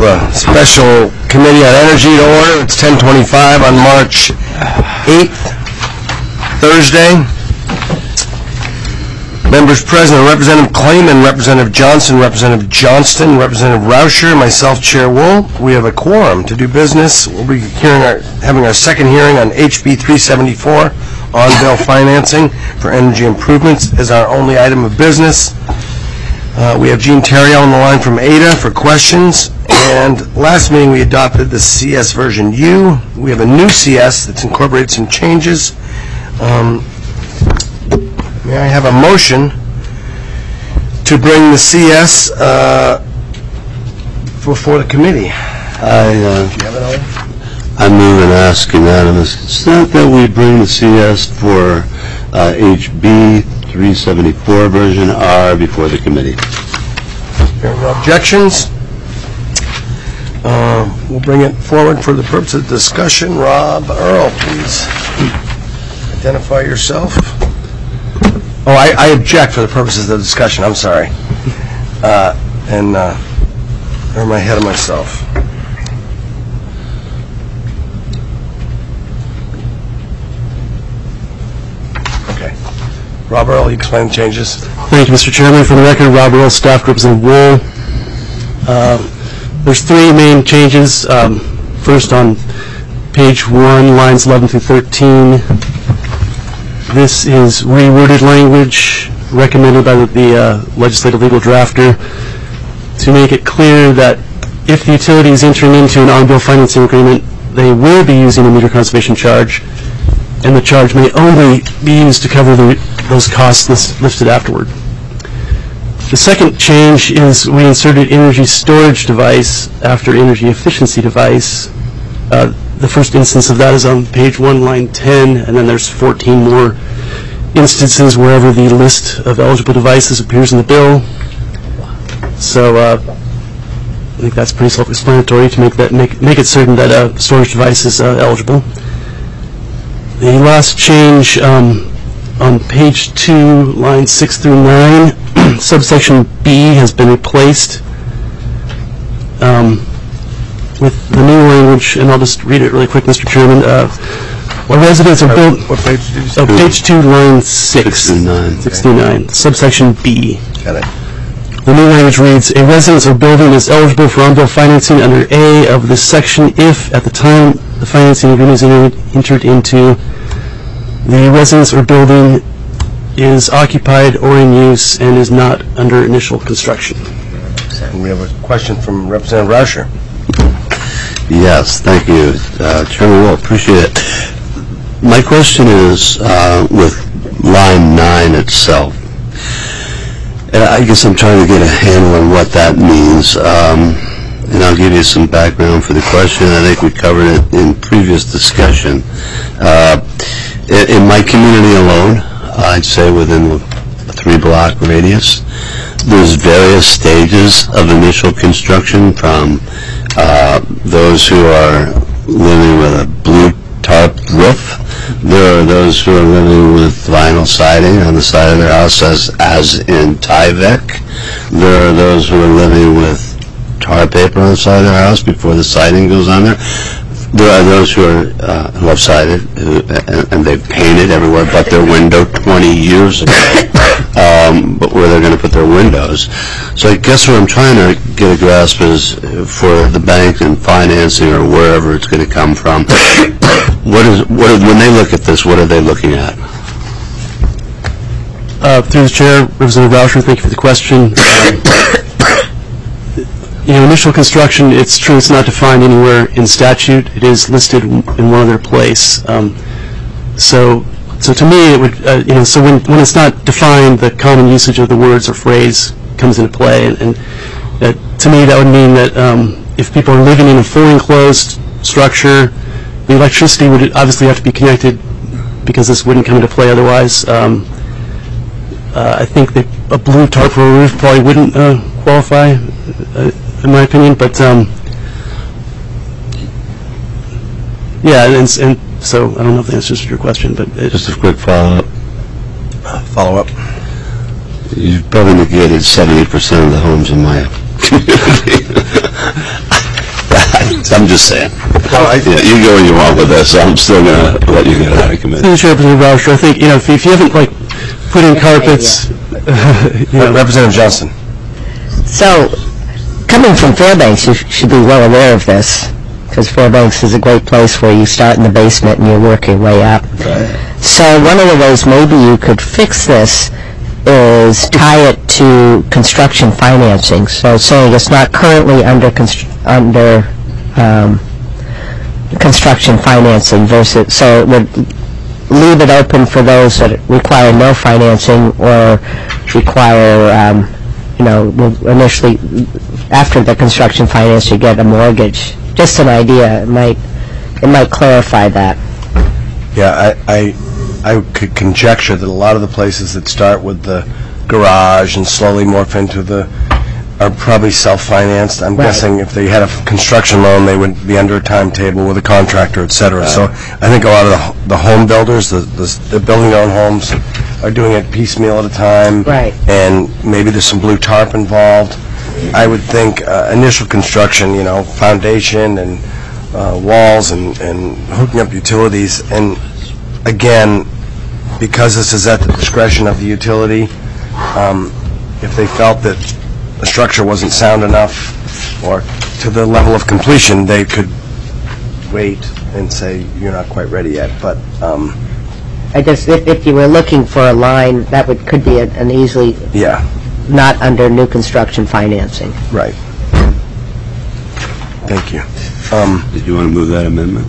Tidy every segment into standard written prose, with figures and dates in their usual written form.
the special committee on energy to order. It's 10:25 on March 8th, Thursday. Members present are Representative Clayman, Representative Johnson, Representative Johnston, Representative Rauscher, myself, Chair Wool. We have a quorum to do business. We'll be having our second hearing on HB 374, on-bill financing for energy improvements, as our only item of business. We have Gene Terrio on the line from ADA for questions. And last meeting we adopted the CS version U. We have a new CS that's incorporated some changes. May I have a motion to bring the CS before the committee? I move and ask unanimous consent that we bring the CS for HB 374 version R before the committee. There are no objections. We'll bring it forward for the purpose of discussion. Rob Earl, please identify yourself. Oh, I object for the purposes of discussion. I'm sorry. Or am I ahead of myself? Okay. Rob Earl, you explain the changes. Thank you, Mr. Chairman. For the record, Rob Earl, Staff Representative Wool. There's three main changes. First, on page 1, lines 11 through 13. This is reworded language recommended by the legislative legal drafter to make it clear that if the utility is entering into an on-bill financing agreement, they will be using a meter conservation charge, and the charge may only be used to cover those costs listed afterward. The second change is we inserted energy storage device after energy efficiency device. The first instance of that is on page 1, line 10, and then there's 14 more instances wherever the list of eligible devices appears in the bill. So I think that's pretty self-explanatory to make it certain that a storage device is eligible. The last change on page 2, lines 6 through 9, subsection B has been replaced with the new language, and I'll just read it really quick, Mr. Chairman. When residents are built... What page did you say? Page 2, line 6. 6 through 9. Subsection B. Got it. The new language reads, a residence or building is eligible for on-bill financing under A of this section if, at the time the financing agreement is entered into, the residence or building is occupied or in use and is not under initial construction. And we have a question from Representative Rauscher. Yes, thank you, Chairman Wool. Appreciate it. My question is with line 9 itself. And I guess I'm trying to get a handle on what that means. And I'll give you some background for the question. I think we covered it in previous discussion. In my community alone, I'd say within a 3-block radius, there's various stages of initial construction, from those who are living with a blue tarp roof. There are those who are living with vinyl siding on the side of their house, as in Tyvek. There are those who are living with tar paper on the side of their house before the siding goes on there. There are those who have sided and they've painted everywhere but their window 20 years ago, but where they're going to put their windows. So I guess what I'm trying to get a grasp is, for the bank and financing or wherever it's going to come from, when they look at this, what are they looking at? Through the Chair, Representative Rauscher, thank you for the question. Initial construction, it's true, it's not defined anywhere in statute. It is listed in one other place. So to me, it would, so when it's not defined, the common usage of the words or phrase comes into play. And to me, that would mean that if people are living in a fully enclosed structure, the electricity would obviously have to be connected, because this wouldn't come into play otherwise. I think that a blue tarp roof probably wouldn't qualify, in my opinion, but yeah, and so I don't know if that answers your question, but just a quick follow-up. You've probably negated 70% of the homes in my community. I'm just saying. Well, Yeah, you go where you want with this. I'm still going to let you get out of committee. Representative Rauscher, I think, if you haven't, put in carpets... Representative Johnston. So, coming from Fairbanks, you should be well aware of this, because Fairbanks is a great place where you start in the basement and you work your way up. Right. So one of the ways maybe you could fix this is tie it to construction financing. So saying it's not currently under construction financing versus, so it would leave it open for those that require no financing or require, will initially, after the construction finance, you get a mortgage. Just an idea. It might clarify that. Yeah, I could conjecture that a lot of the places that start with the garage and slowly morph into are probably self-financed. I'm guessing if they had a construction loan, they would be under a timetable with a contractor, et cetera. So I think a lot of the home builders, the building their own homes, are doing it piecemeal at a time. Right. And maybe there's some blue tarp involved. I would think initial construction, foundation and walls and hooking up utilities. And again, because this is at the discretion of the utility, if they felt that the structure wasn't sound enough or to the level of completion, they could wait and say, you're not quite ready yet. But if you were looking for a line, that could be an easily not under new construction financing. Right. Thank you. Did you want to move that amendment?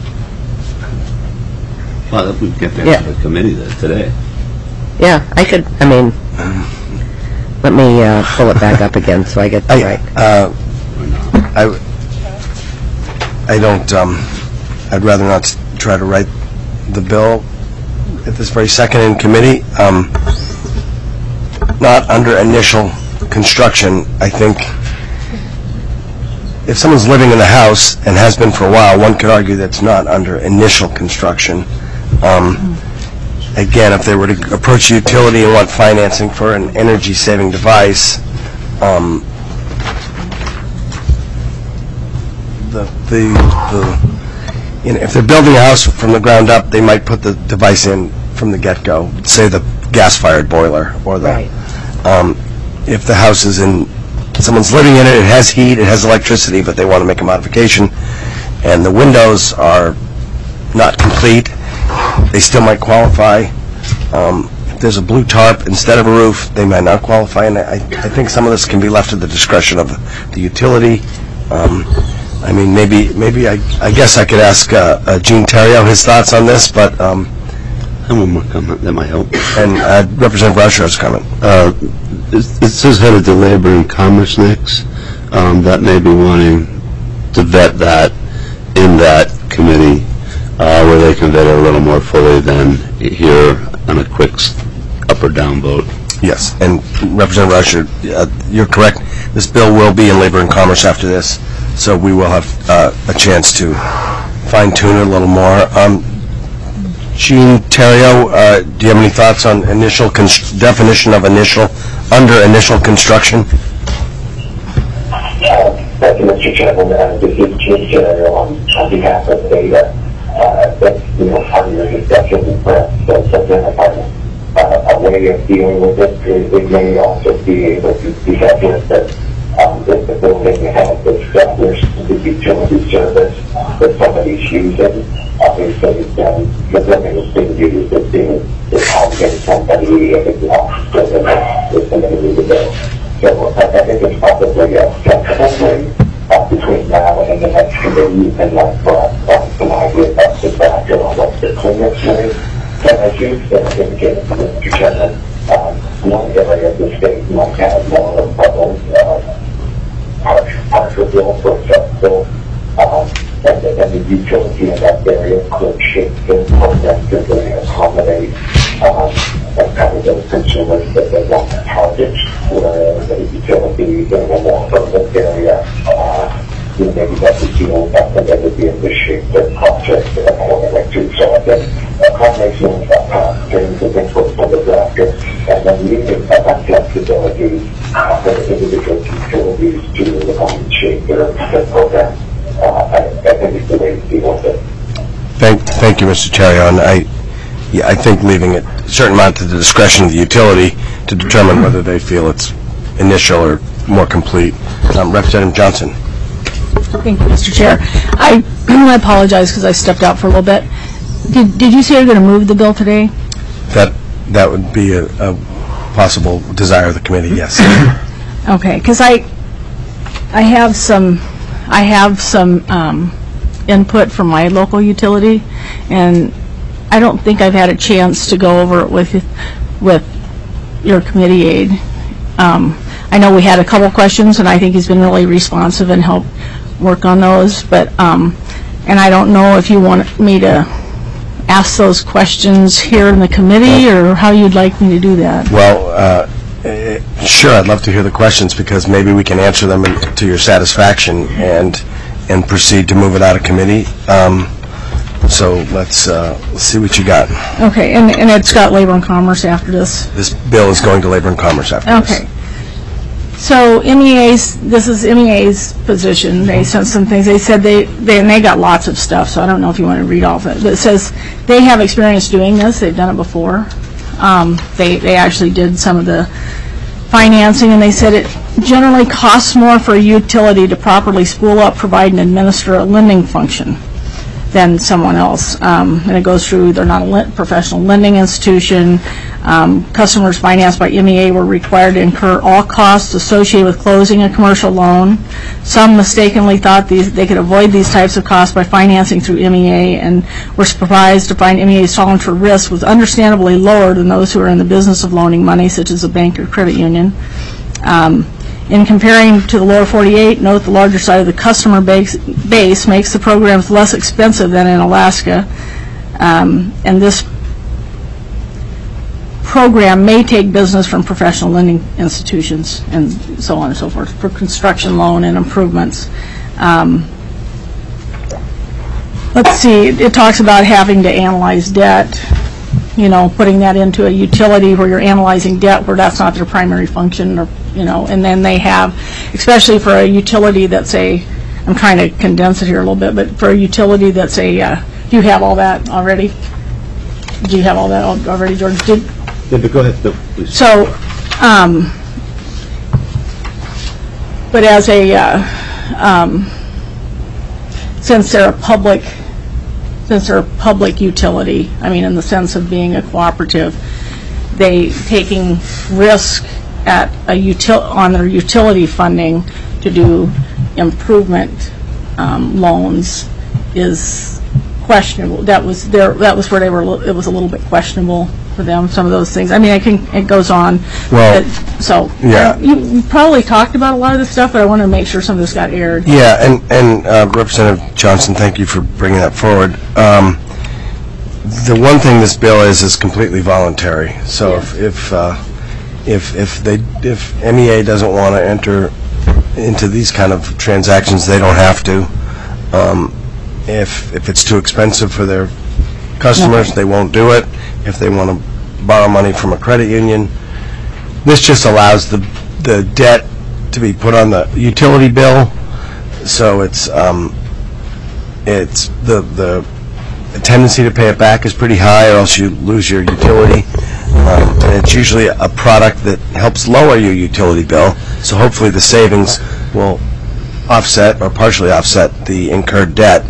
Well, we get that to the committee today. Yeah, I could. Let me pull it back up again so I get that right. I don't. I'd rather not try to write the bill at this very second in committee. Not under initial construction. I think if someone's living in the house and has been for a while, one could argue that's not under initial construction. Again, if they were to approach a utility and want financing for an energy-saving device, if they're building a house from the ground up, they might put the device in from the get-go, say the gas-fired boiler, or if the house is someone's living in it, it has heat, it has electricity, but they want to make a modification, and the windows are not complete, they still might qualify. If there's a blue tarp instead of a roof, they might not qualify, and I think some of this can be left to the discretion of the utility. Maybe I guess I could ask Gene Theriault his thoughts on this, but I have one more comment that might help. And Representative Rauscher has a comment. It says headed to Labor and Commerce next. That may be wanting to vet that in that committee where they can vet it a little more fully than here on a quick up or down vote. Yes, and Representative Rauscher, you're correct. This bill will be in Labor and Commerce after this, so we will have a chance to fine-tune it a little more. Gene Theriault, do you have any thoughts on initial definition of under initial construction? Thank you, Mr. Chairman. This is Gene Theriault on behalf of Ada. That's, part of your discussion, perhaps identify a way of dealing with it. It may also be able to be evident that if the building has established the utility service that somebody's using, obviously then the building is being used as being housing somebody if somebody needs a bill. So I think it's probably a flexible way between now and the next committee and some idea of the back and what's the cleanest way. And as you said, indicated to Mr. Chairman, one area of the state might have more of problems, partial bill, for example, and the utility in that area could shift the program to really accommodate kind of those consumers that they want to target, whereas the utility in a more urban area, maybe that would feel that they would be able to shape their project accordingly too. So I think a combination of getting the input from the drafter and then leaving that flexibility for the individual utilities to shape their program, I way to deal with it. Thank you, Mr. Terrion. I think leaving it a certain amount to the discretion of the utility to determine whether they feel it's initial or more complete. Representative Johnson. Thank you, Mr. Chair. I apologize because I stepped out for a little bit. Did you say you're going to move the bill today? That would be a possible desire of the committee, yes. Okay, because I have some input from my local utility, and I don't think I've had a chance to go over it with your committee aide. I know we had a couple questions, and I think he's been really responsive and helped work on those. But and I don't know if you want me to ask those questions here in the committee, or how you'd like me to do that. Well, sure, I'd love to hear the questions, because maybe we can answer them to your satisfaction and proceed to move it out of committee. So let's see what you got. Okay, and it's got Labor and Commerce after this. This bill is going to Labor and Commerce after this. Okay. So this is MEA's position. They sent some things. They said they got lots of stuff, so I don't know if you want to read all of it. But it says they have experience doing this. They've done it before. They actually did some of the financing, and they said it generally costs more for a utility to properly spool up, provide, and administer a lending function than someone else. And it goes through, they're not a professional lending institution. Customers financed by MEA were required to incur all costs associated with closing a commercial loan. Some mistakenly thought they could avoid these types of costs by financing through MEA, and were surprised to find MEA's tolerance for risk was understandably lower than those who are in the business of loaning money, such as a bank or credit union. In comparing to the lower 48, note the larger side of the customer base makes the programs less expensive than in Alaska, and this program may take business from professional lending institutions and so on and so forth for construction loan and improvements. Let's see, it talks about having to analyze debt, putting that into a utility where you're analyzing debt where that's not their primary function, or and then they have, especially for a utility that's I'm trying to condense it here a little bit, but for a utility that's do you have all that already? Do you have all that already, George? Yeah, but go ahead, no, please. So, but as since they're a public utility, in the sense of being a cooperative, they taking risk at on their utility funding to do improvement loans is questionable. That was where they were. It was a little bit questionable for them. Some of those things. It goes on. Well, yeah. You probably talked about a lot of this stuff, but I want to make sure some of this got aired. Yeah, and Representative Johnson, thank you for bringing that forward. The one thing this bill is completely voluntary. So yes. if MEA doesn't want to enter into these kind of transactions, they don't have to. If it's too expensive for their customers, they won't do it. If they want to borrow money from a credit union, this just allows the debt to be put on the utility bill. So it's the tendency to pay it back is pretty high, or else you lose your utility. And it's usually a product that helps lower your utility bill. So hopefully the savings will offset or partially offset the incurred debt.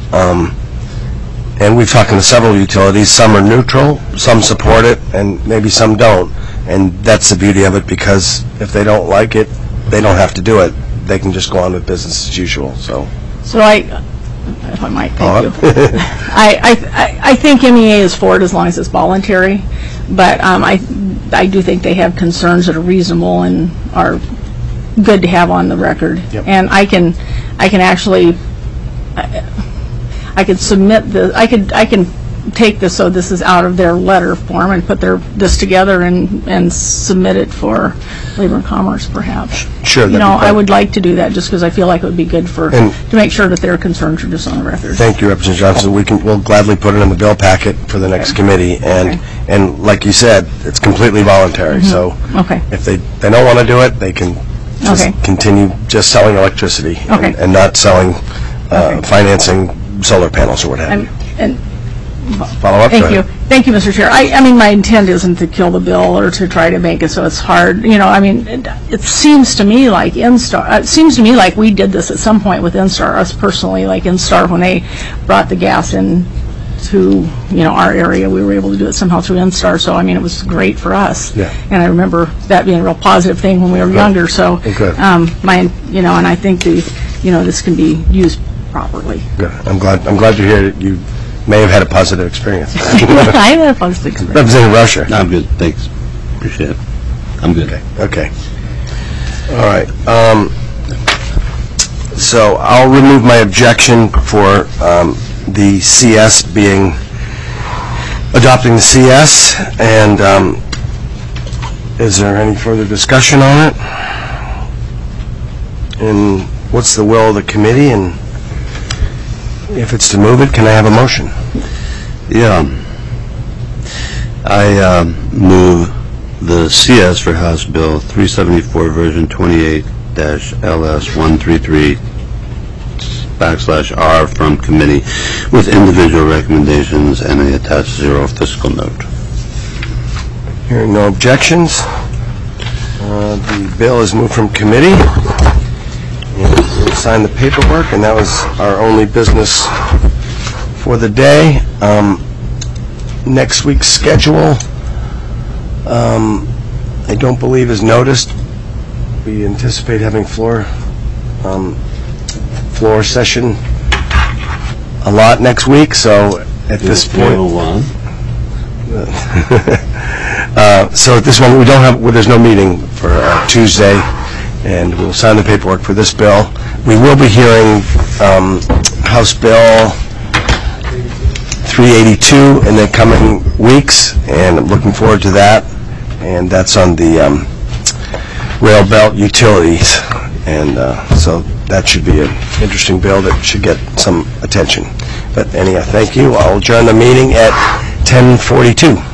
And we've talked to several utilities. Some are neutral, some support it, and maybe some don't. And that's the beauty of it, because if they don't like it, they don't have to do it. They can just go on with business as usual. So if I might, thank you. I think MEA is for it as long as it's voluntary, but I do think they have concerns that are reasonable and are good to have on the record. Yep. And I can actually I could submit the I can take this, so this is out of their letter form, and put this together and submit it for Labor and Commerce, perhaps. Sure. I would like to do that just because I feel like it would be good to make sure that their concerns are just on the record. Thank you, Representative Johnson. We'll gladly put it in the bill packet for the next committee, and like you said, it's completely voluntary. So if they don't want to do it, they can just continue just selling electricity and not selling financing solar panels or what have you. And Follow up? thank Go you. ahead. Thank you, Mr. Chair. I mean, my intent isn't to kill the bill or to try to make it so it's hard. You know, I mean, it seems to me like it seems to me like we did this at some point with Instar, us personally, like Instar, when they brought the gas in to, you know, our area, we were able to do it somehow through Instar. So, I mean, it was great for us. Yeah. And I remember that being a real positive thing when we were younger. So, Good. you know, and I think this can be used properly. Good. I'm glad to hear that you may have had a positive experience. I had a positive experience. Representative Rauscher. I'm good, thanks. Appreciate it. I'm good. Okay. All right. So I'll remove my objection for the CS adopting the CS, and is there any further discussion on it? And what's the will of the committee, and if it's to move it, can I have a motion? Yeah. I move the CS for House Bill 374, version 28-LS133/R from committee with individual recommendations and an attached zero fiscal note. Hearing no objections, the bill is moved from committee. We'll sign the paperwork, and that was our only business for the day. Next week's schedule, I don't believe is noticed. We anticipate having floor session a lot next week, so at this point... So at this moment, we don't have, there's no meeting for Tuesday, and we'll sign the paperwork for this bill. We will be hearing House Bill 382 in the coming weeks, and I'm looking forward to that. And that's on the rail belt utilities, and so that should be an interesting bill that should get some attention. But anyhow, thank you. I'll adjourn the meeting at 10:42.